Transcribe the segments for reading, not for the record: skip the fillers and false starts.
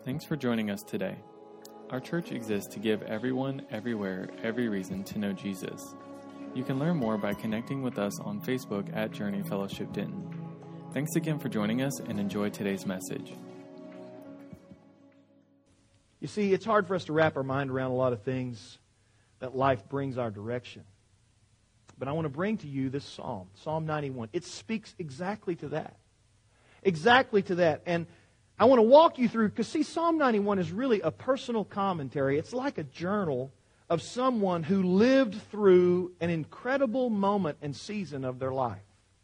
Thanks for joining us today. Our church exists to give everyone, everywhere, every reason to know Jesus. You can learn more by connecting with us on Facebook at Journey Fellowship Denton. Thanks again for joining us and enjoy today's message. You see, it's hard for us to wrap our mind around a lot of things that life brings our direction. But I want to bring to you this psalm, Psalm 91. It speaks exactly to that. Exactly to that. And I want to walk you through, because see, Psalm 91 is really a personal commentary. It's like a journal of someone who lived through an incredible moment and season of their life.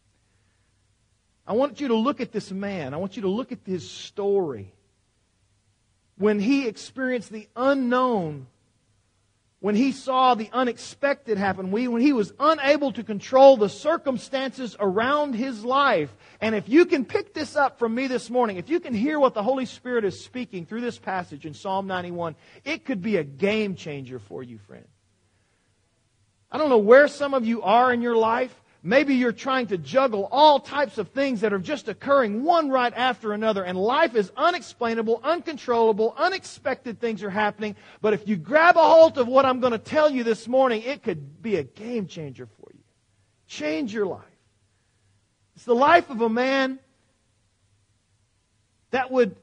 I want you to look at this man. I want you to look at his story. When he experienced the unknown, when he saw the unexpected happen, when he was unable to control the circumstances around his life. And if you can pick this up from me this morning, if you can hear what the Holy Spirit is speaking through this passage in Psalm 91, it could be a game changer for you, friend. I don't know where some of you are in your life. Maybe you're trying to juggle all types of things that are just occurring one right after another. And life is unexplainable, uncontrollable, unexpected things are happening. But if you grab a hold of what I'm going to tell you this morning, it could be a game changer for you. Change your life. It's the life of a man that would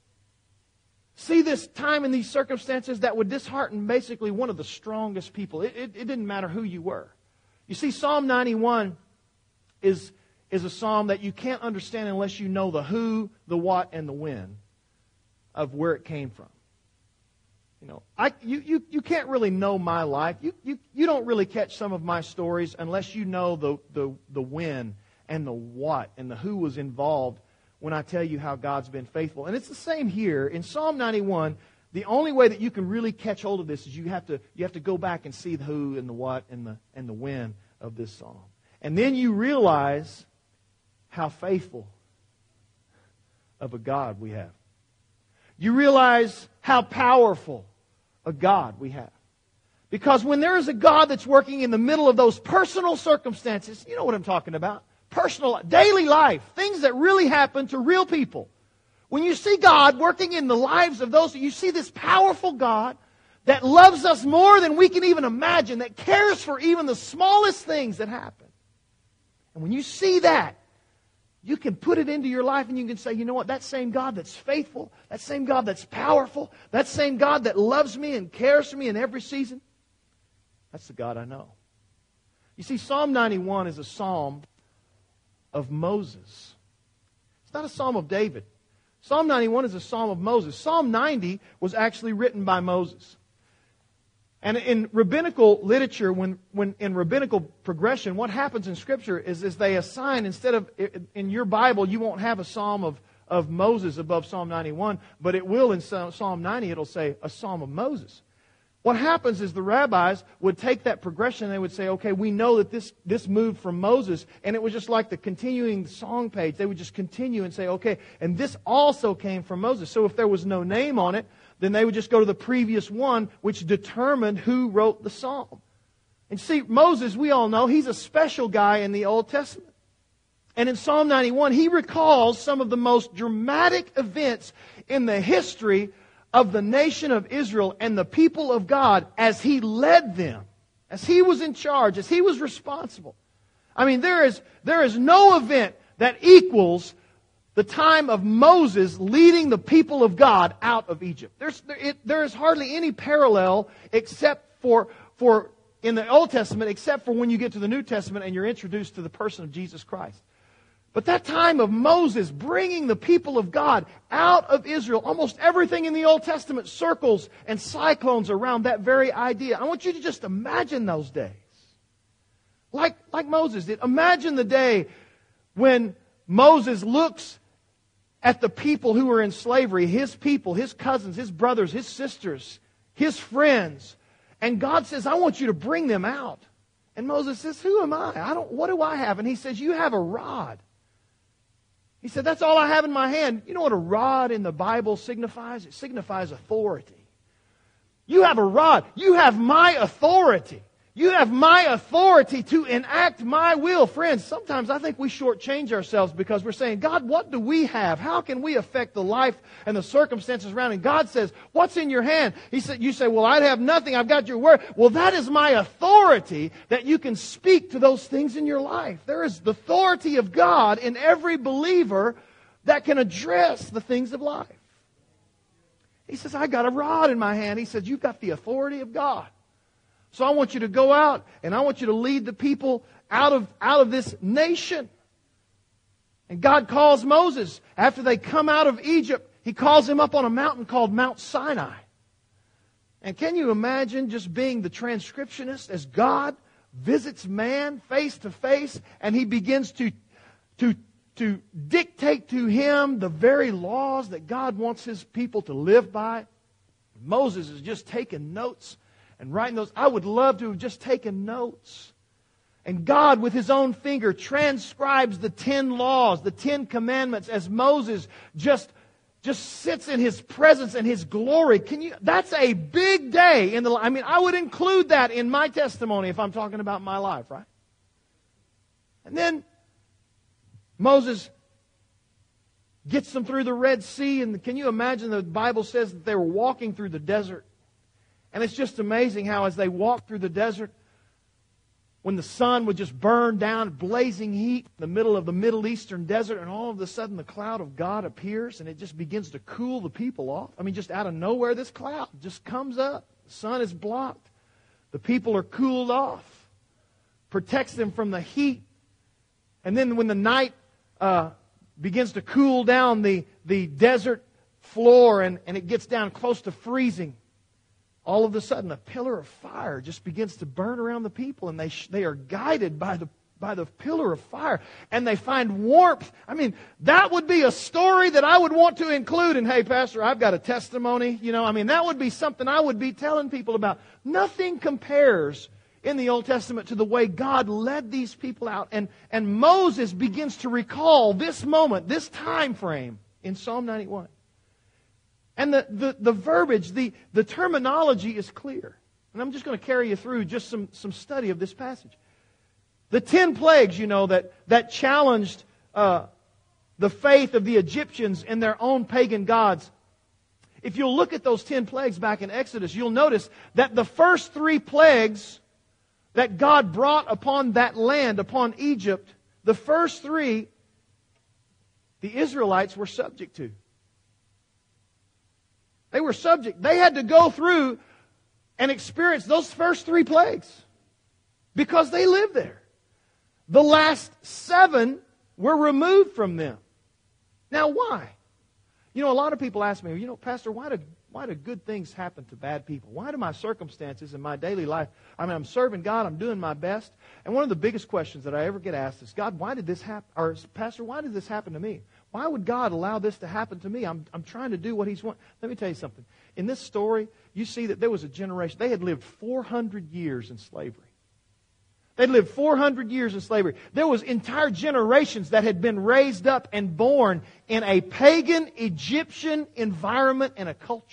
see this time and these circumstances that would dishearten basically one of the strongest people. It didn't matter who you were. You see, Psalm 91 is a psalm that you can't understand unless you know the who, the what, and the when of where it came from. You know, you can't really know my life. You don't really catch some of my stories unless you know the when and the what and the who was involved when I tell you how God's been faithful. And it's the same here in Psalm 91. The only way that you can really catch hold of this is you have to go back and see the who and the what and the when of this psalm. And then you realize how faithful of a God we have. You realize how powerful a God we have. Because when there is a God that's working in the middle of those personal circumstances, you know what I'm talking about. Personal, daily life, things that really happen to real people. When you see God working in the lives of those, you see this powerful God that loves us more than we can even imagine, that cares for even the smallest things that happen. And when you see that, you can put it into your life and you can say, you know what, that same God that's faithful, that same God that's powerful, that same God that loves me and cares for me in every season, that's the God I know. You see, Psalm 91 is a psalm of Moses. It's not a psalm of David. Psalm 91 is a psalm of Moses. Psalm 90 was actually written by Moses. And in rabbinical literature, when in rabbinical progression, what happens in Scripture is they assign, instead of, in your Bible, you won't have a psalm of Moses above Psalm 91, but it will in Psalm 90, it'll say a psalm of Moses. What happens is the rabbis would take that progression and they would say, okay, we know that this moved from Moses, and it was just like the continuing song page. They would just continue and say, okay, and this also came from Moses. So if there was no name on it, then they would just go to the previous one, which determined who wrote the psalm. And see, Moses, we all know, he's a special guy in the Old Testament. And in Psalm 91, he recalls some of the most dramatic events in the history of the nation of Israel and the people of God as He led them, as He was in charge, as He was responsible. I mean, there is no event that equals the time of Moses leading the people of God out of Egypt. There is hardly any parallel except for in the Old Testament, except for when you get to the New Testament and you're introduced to the person of Jesus Christ. But that time of Moses bringing the people of God out of Israel, almost everything in the Old Testament circles and cyclones around that very idea. I want you to just imagine those days. Like Moses did. Imagine the day when Moses looks at the people who are in slavery, his people, his cousins, his brothers, his sisters, his friends. And God says, I want you to bring them out. And Moses says, who am I? What do I have? And he says, you have a rod. He said, that's all I have in my hand. You know what a rod in the Bible signifies? It signifies authority. You have a rod. You have my authority. You have my authority to enact my will. Friends, sometimes I think we shortchange ourselves because we're saying, God, what do we have? How can we affect the life and the circumstances around? And God says, what's in your hand? You say, well, I have nothing. I've got your word. Well, that is my authority that you can speak to those things in your life. There is the authority of God in every believer that can address the things of life. He says, I got a rod in my hand. He says, you've got the authority of God. So I want you to go out and I want you to lead the people out of this nation. And God calls Moses. After they come out of Egypt, He calls him up on a mountain called Mount Sinai. And can you imagine just being the transcriptionist as God visits man face to face and He begins to dictate to him the very laws that God wants His people to live by? Moses is just taking notes and writing those. I would love to have just taken notes. And God, with His own finger, transcribes the 10 laws, the 10 commandments, as Moses just sits in His presence and His glory. That's a big day in the life. I mean, I would include that in my testimony if I'm talking about my life, right? And then Moses gets them through the Red Sea, and can you imagine the Bible says that they were walking through the desert. And it's just amazing how as they walked through the desert, when the sun would just burn down, blazing heat in the middle of the Middle Eastern desert, and all of a sudden the cloud of God appears and it just begins to cool the people off. I mean, just out of nowhere, this cloud just comes up. The sun is blocked. The people are cooled off. Protects them from the heat. And then when the night begins to cool down the desert floor and it gets down close to freezing, all of a sudden a pillar of fire just begins to burn around the people, and they are guided by the pillar of fire, and they find warmth. I mean, that would be a story that I would want to include in, hey, Pastor, I've got a testimony. That would be something I would be telling people about. Nothing compares in the Old Testament to the way God led these people out. And Moses begins to recall this moment, this time frame in Psalm 91. And the verbiage, the terminology is clear. And I'm just going to carry you through just some study of this passage. The 10 plagues, that challenged the faith of the Egyptians and their own pagan gods. If you'll look at those 10 plagues back in Exodus, you'll notice that the first 3 plagues that God brought upon that land, upon Egypt, the first 3, the Israelites were subject to. They were subject. They had to go through and experience those first 3 plagues because they lived there. The last 7 were removed from them. Now, why? A lot of people ask me, Pastor, why do good things happen to bad people? Why do my circumstances in my daily life, I'm serving God, I'm doing my best. And one of the biggest questions that I ever get asked is, God, why did this happen? Or, Pastor, why did this happen to me? Why would God allow this to happen to me? I'm trying to do what He's wanting. Let me tell you something. In this story, you see that there was a generation. They had lived 400 years in slavery. They'd lived 400 years in slavery. There was entire generations that had been raised up and born in a pagan Egyptian environment and a culture.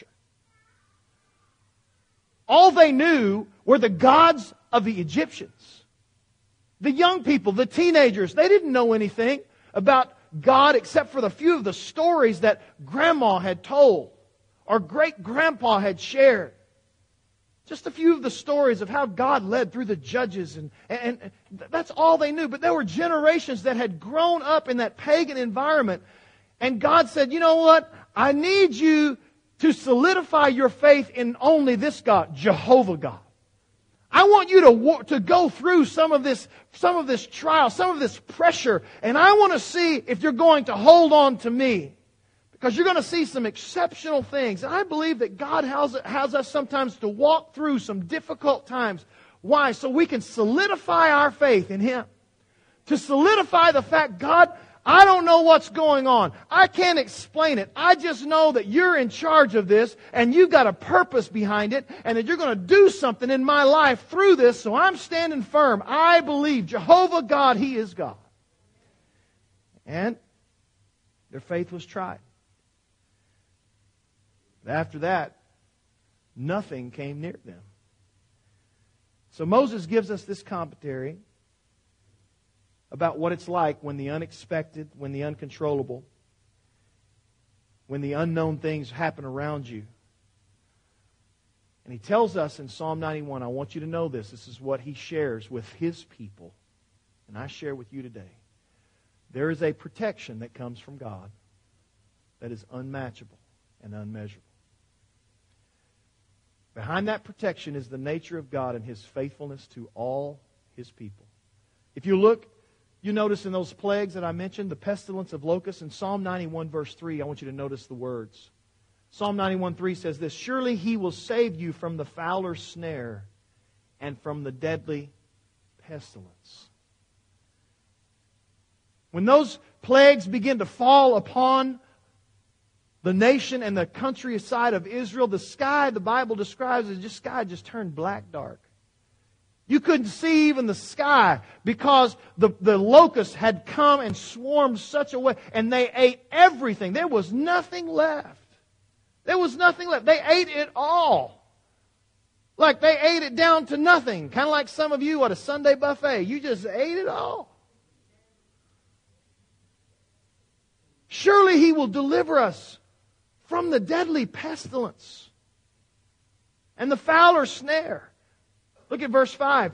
All they knew were the gods of the Egyptians. The young people, the teenagers, they didn't know anything about God except for the few of the stories that Grandma had told or great-grandpa had shared. Just a few of the stories of how God led through the judges, and that's all they knew. But there were generations that had grown up in that pagan environment, and God said, you know what? I need you to solidify your faith in only this God, Jehovah God. I want you to go through some of this trial, some of this pressure, and I want to see if you're going to hold on to me. Because you're going to see some exceptional things. And I believe that God has us sometimes to walk through some difficult times. Why? So we can solidify our faith in Him. To solidify the fact, God, I don't know what's going on. I can't explain it. I just know that you're in charge of this and you've got a purpose behind it and that you're going to do something in my life through this, so I'm standing firm. I believe Jehovah God, He is God. And their faith was tried. After that, nothing came near them. So Moses gives us this commentary about what it's like when the unexpected, when the uncontrollable, when the unknown things happen around you. And he tells us in Psalm 91, I want you to know this. This is what he shares with his people. And I share with you today. There is a protection that comes from God that is unmatchable and unmeasurable. Behind that protection is the nature of God and His faithfulness to all His people. If you look, you notice in those plagues that I mentioned, the pestilence of locusts, in Psalm 91 verse 3, I want you to notice the words. Psalm 91:3 says this, surely He will save you from the fowler's snare and from the deadly pestilence. When those plagues begin to fall upon the nation and the countryside of Israel, the sky, the Bible describes as sky just turned black dark. You couldn't see even the sky because the locusts had come and swarmed such a way, and they ate everything. There was nothing left. There was nothing left. They ate it all. Like they ate it down to nothing. Kind of like some of you at a Sunday buffet. You just ate it all. Surely He will deliver us from the deadly pestilence and the fowler's snare. Look at verse 5.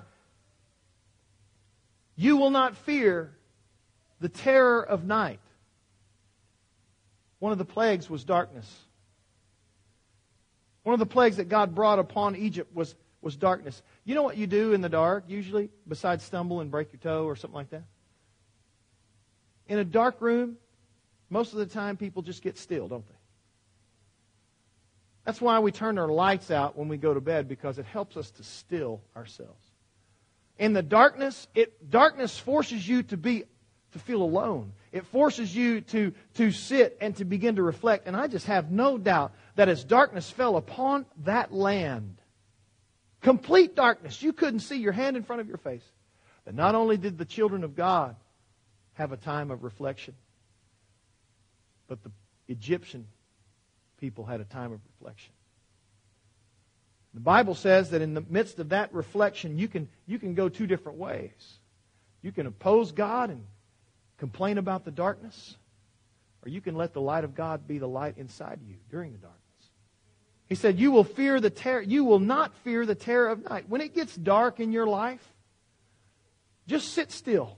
You will not fear the terror of night. One of the plagues was darkness. One of the plagues that God brought upon Egypt was darkness. You know what you do in the dark usually, besides stumble and break your toe or something like that? In a dark room, most of the time people just get still, don't they? That's why we turn our lights out when we go to bed, because it helps us to still ourselves. In the darkness, darkness forces you to feel alone. It forces you to sit and to begin to reflect. And I just have no doubt that as darkness fell upon that land, complete darkness, you couldn't see your hand in front of your face, that not only did the children of God have a time of reflection, but the Egyptian people had a time of reflection. The Bible says that in the midst of that reflection, you can go two different ways. You can oppose God and complain about the darkness, or you can let the light of God be the light inside you during the darkness. He said, you will not fear the terror of night. When it gets dark in your life, just sit still.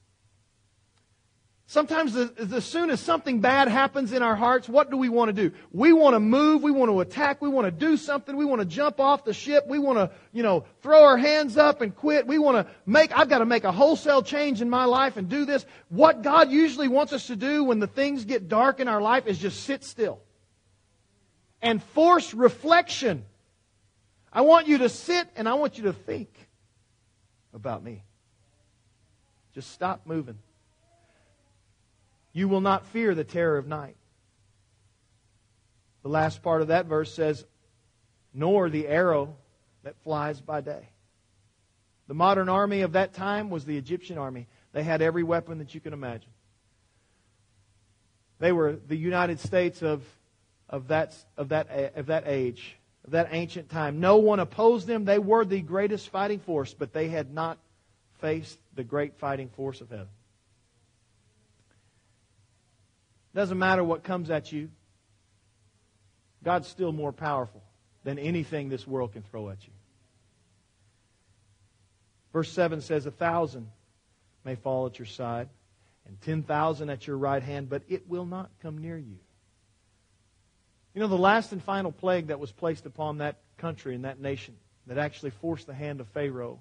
Sometimes as soon as something bad happens in our hearts, what do we want to do? We want to move, we want to attack, we want to do something, we want to jump off the ship, we want to, throw our hands up and quit. I've got to make a wholesale change in my life and do this. What God usually wants us to do when the things get dark in our life is just sit still and force reflection. I want you to sit and I want you to think about me. Just stop moving. You will not fear the terror of night. The last part of that verse says, nor the arrow that flies by day. The modern army of that time was the Egyptian army. They had every weapon that you can imagine. They were the United States of that age, of that ancient time. No one opposed them. They were the greatest fighting force, but they had not faced the great fighting force of heaven. Doesn't matter what comes at you. God's still more powerful than anything this world can throw at you. Verse 7 says, 1,000 may fall at your side and 10,000 at your right hand, but it will not come near you. The last and final plague that was placed upon that country and that nation that actually forced the hand of Pharaoh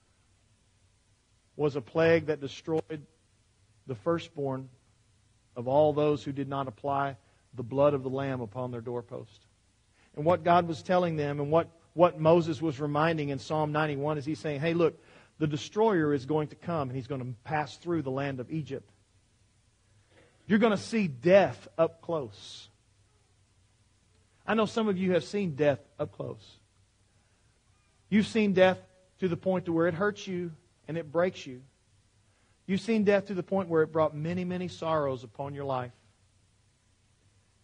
was a plague that destroyed the firstborn of all those who did not apply the blood of the Lamb upon their doorpost. And what God was telling them and what Moses was reminding in Psalm 91 is He's saying, hey, look, the destroyer is going to come and he's going to pass through the land of Egypt. You're going to see death up close. I know some of you have seen death up close. You've seen death to the point to where it hurts you and it breaks you. You've seen death to the point where it brought many, many sorrows upon your life.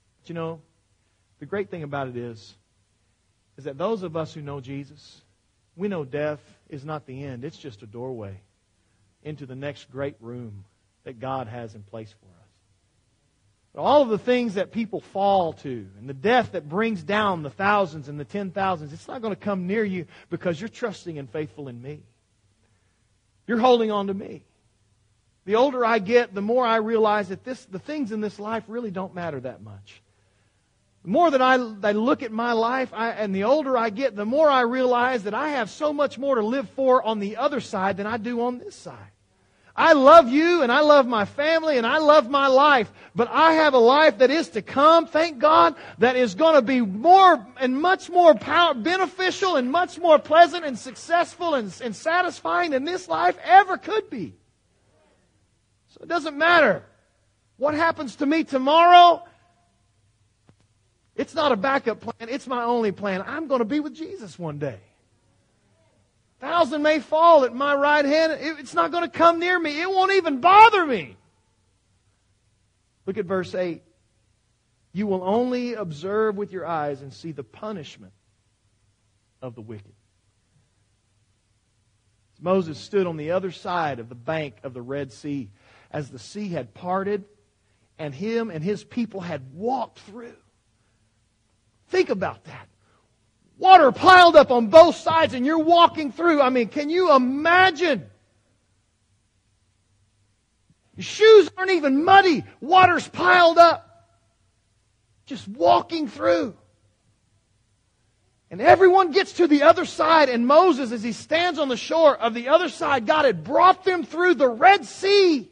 But the great thing about it is that those of us who know Jesus, We know death is not the end. It's just a doorway into the next great room that God has in place for us. But all of the things that people fall to and the death that brings down the thousands and the 10,000s, it's not going to come near you because you're trusting and faithful in me. You're holding on to me. The older I get, the more I realize that the things in this life really don't matter that much. The more that I look at my life, and the older I get, the more I realize that I have so much more to live for on the other side than I do on this side. I love you, and I love my family, and I love my life, but I have a life that is to come, thank God, that is going to be more and much more beneficial and much more pleasant and successful and satisfying than this life ever could be. So it doesn't matter what happens to me tomorrow. It's not a backup plan. It's my only plan. I'm going to be with Jesus one day. 1,000 may fall at my right hand. It's not going to come near me. It won't even bother me. Look at verse 8. You will only observe with your eyes and see the punishment of the wicked. Moses stood on the other side of the bank of the Red Sea as the sea had parted and him and his people had walked through. Think about that. Water piled up on both sides and you're walking through. I mean, can you imagine? Your shoes aren't even muddy. Water's piled up. Just walking through. And everyone gets to the other side, and Moses, as he stands on the shore of the other side, God had brought them through the Red Sea.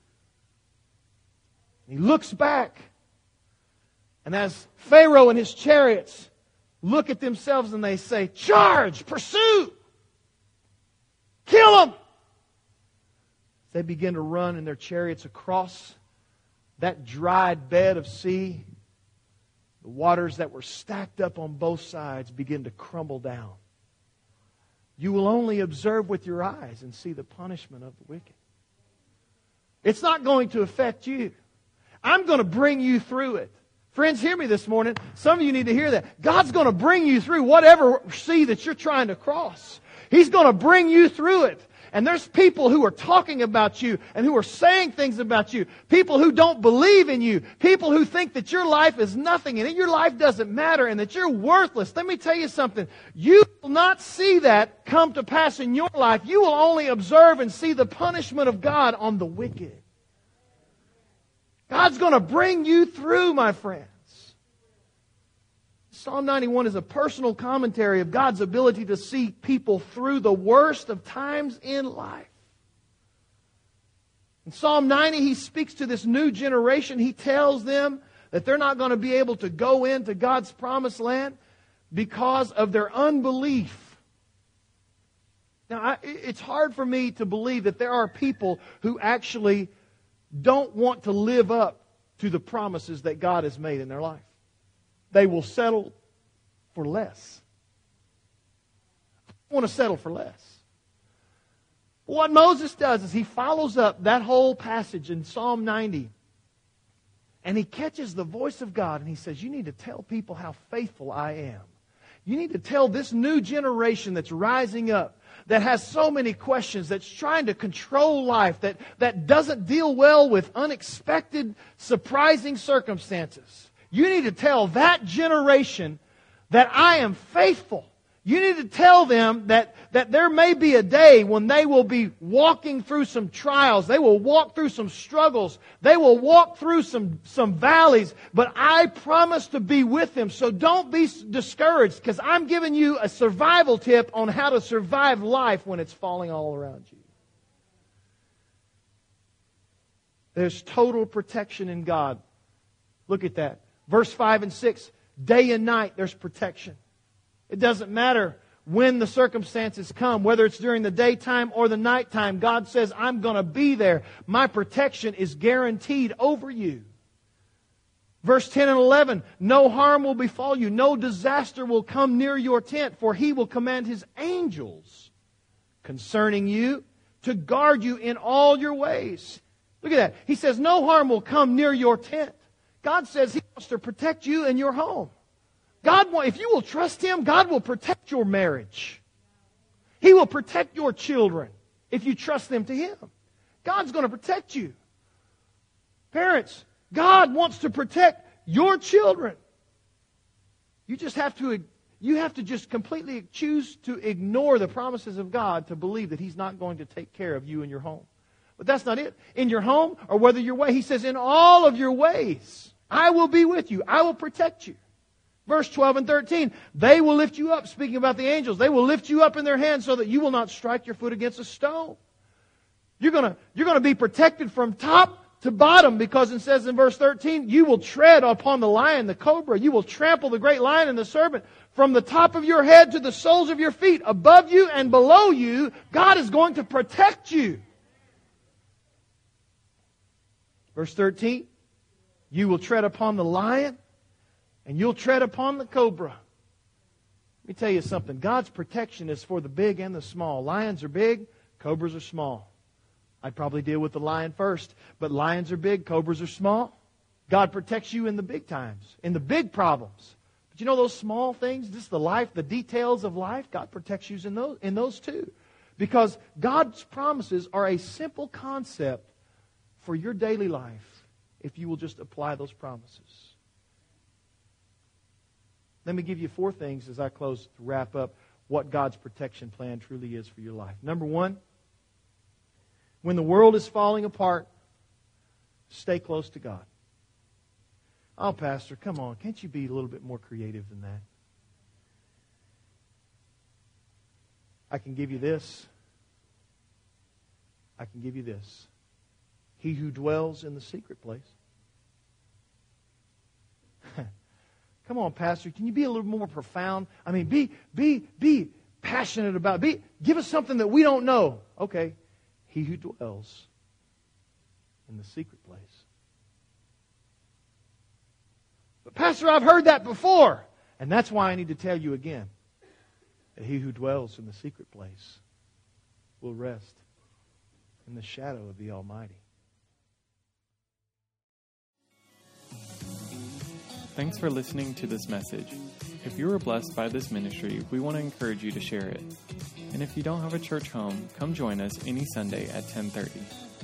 He looks back, and as Pharaoh and his chariots look at themselves and they say, charge, pursue, kill them. They begin to run in their chariots across that dried bed of sea. The waters that were stacked up on both sides begin to crumble down. You will only observe with your eyes and see the punishment of the wicked. It's not going to affect you. I'm going to bring you through it. Friends, hear me this morning. Some of you need to hear that. God's going to bring you through whatever sea that you're trying to cross. He's going to bring you through it. And there's people who are talking about you and who are saying things about you. People who don't believe in you. People who think that your life is nothing and that your life doesn't matter and that you're worthless. Let me tell you something. You will not see that come to pass in your life. You will only observe and see the punishment of God on the wicked. God's going to bring you through, my friends. Psalm 91 is a personal commentary of God's ability to see people through the worst of times in life. In Psalm 90, he speaks to this new generation. He tells them that they're not going to be able to go into God's promised land because of their unbelief. Now, it's hard for me to believe that there are people who actually don't want to live up to the promises that God has made in their life. They will settle for less. I want to settle for less. But what Moses does is he follows up that whole passage in Psalm 90 and he catches the voice of God and he says, you need to tell people how faithful I am. You need to tell this new generation that's rising up, that has so many questions, that's trying to control life, that doesn't deal well with unexpected, surprising circumstances. You need to tell that generation that I am faithful. You need to tell them that there may be a day when they will be walking through some trials. They will walk through some struggles. They will walk through some valleys. But I promise to be with them. So don't be discouraged, because I'm giving you a survival tip on how to survive life when it's falling all around you. There's total protection in God. Look at that. Verse 5 and 6, day and night there's protection. It doesn't matter when the circumstances come, whether it's during the daytime or the nighttime. God says, I'm going to be there. My protection is guaranteed over you. Verse 10 and 11, no harm will befall you. No disaster will come near your tent, for He will command His angels concerning you to guard you in all your ways. Look at that. He says, no harm will come near your tent. God says He wants to protect you and your home. If you will trust Him, God will protect your marriage. He will protect your children if you trust them to Him. God's going to protect you. Parents, God wants to protect your children. You have to just completely choose to ignore the promises of God to believe that He's not going to take care of you and your home. But that's not it. In your home or whether your way, He says, in all of your ways, I will be with you. I will protect you. Verse 12 and 13, they will lift you up, speaking about the angels. They will lift you up in their hands so that you will not strike your foot against a stone. You're going to be protected from top to bottom, because it says in verse 13, you will tread upon the lion, the cobra. You will trample the great lion and the serpent. From the top of your head to the soles of your feet, above you and below you, God is going to protect you. Verse 13, you will tread upon the lion and you'll tread upon the cobra. Let me tell you something. God's protection is for the big and the small. Lions are big, cobras are small. I'd probably deal with the lion first, but lions are big, cobras are small. God protects you in the big times, in the big problems. But you know those small things, just the life, the details of life, God protects you in those too. Because God's promises are a simple concept for your daily life if you will just apply those promises. Let me give you 4 things as I close to wrap up what God's protection plan truly is for your life. Number 1, when the world is falling apart, stay close to God. Oh, Pastor, come on. Can't you be a little bit more creative than that? I can give you this. I can give you this. He who dwells in the secret place. Come on, Pastor. Can you be a little more profound? I mean, be passionate about it. Give us something that we don't know. Okay. He who dwells in the secret place. But Pastor, I've heard that before. And that's why I need to tell you again that he who dwells in the secret place will rest in the shadow of the Almighty. Thanks for listening to this message. If you were blessed by this ministry, we want to encourage you to share it. And if you don't have a church home, come join us any Sunday at 10:30.